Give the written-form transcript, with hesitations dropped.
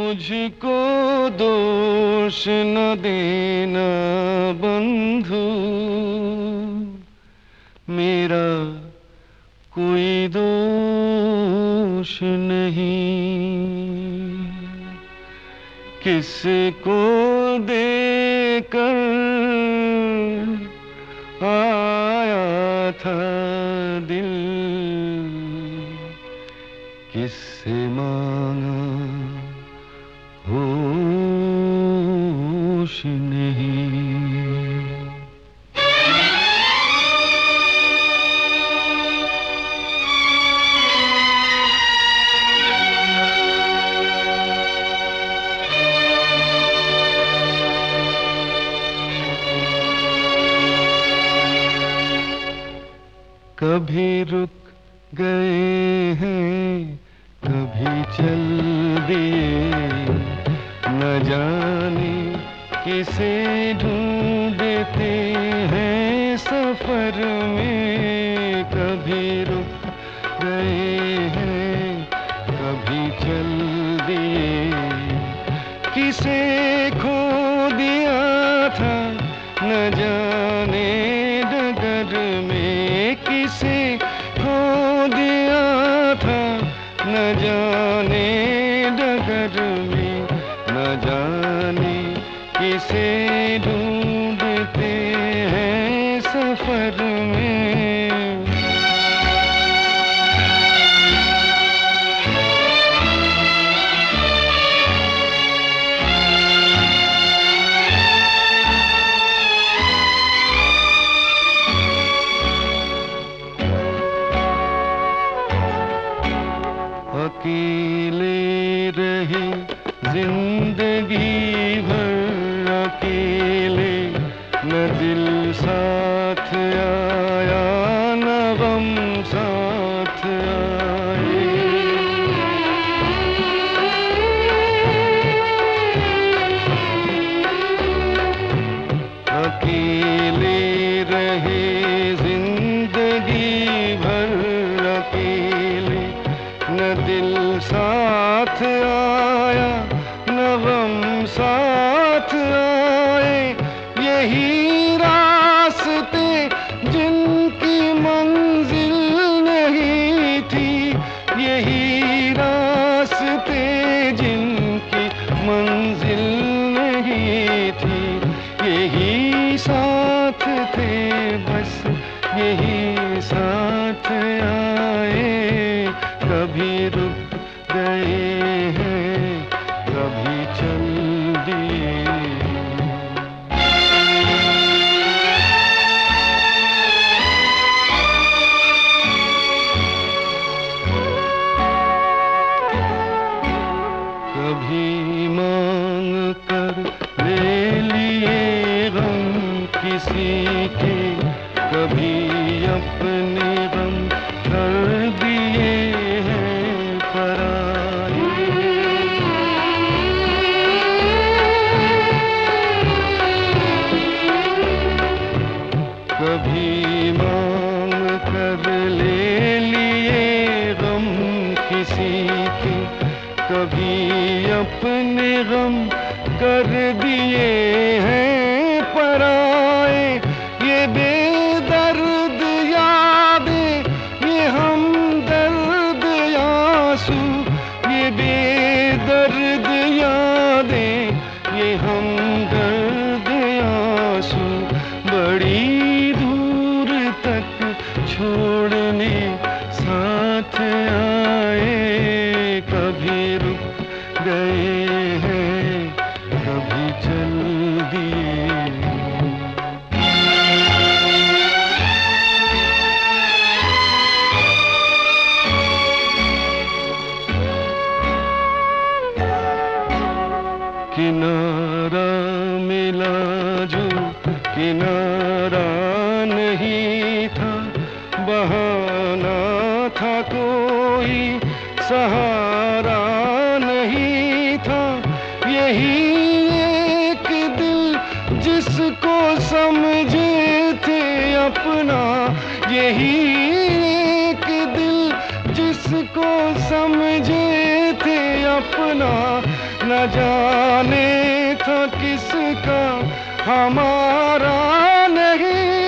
मुझको दोष न देना बंधु, मेरा कोई दोष नहीं। किसको देकर आया था दिल, किससे मांगा होश नहीं। कभी रुक गए हैं, कभी चल दिए, न जाने किसे ढूंढते हैं सफर में। कभी रुक गए हैं, कभी चल दिए, किसे खो दिया था न जाने डगर में। किसे खो दिया था न जाने डगर में, न जाने किसे ढूंढते हैं सफर में। अकेले रहे जिंदगी भर, अकेले न दिल साथ आया न गम साथ आए। अकेले रहे जिंदगी भर, अकेले न दिल साथ आया न गम साथ आए। यही रास्ते जिनकी मंजिल नहीं थी, यही रास्ते जिनकी मंजिल नहीं थी। यही साथ थे बस, यही साथ आए। कभी रुक गए हैं, कभी चल दिए। कभी मांग कर ले लिए गम किसी के, कभी अपने गम कर दिए हैं पराए। कभी मांग कर ले लिए गम किसी के, कभी अपने गम कर दिए हैं पराए। ये बेदर्द यादें, ये हमदर्द आंसू, ये बेदर्द यादें, ये हमदर्द आंसू बड़ी दूर तक छोड़ने साथ आए। कभी रुक गए हैं, कभी चल दिए। किनारा मिला जो किनारा नहीं था, बहाना था कोई सहारा नहीं था। यही एक दिल जिसको समझे थे अपना, यही एक दिल जिसको समझे थे अपना, न जाने था किसका हमारा नहीं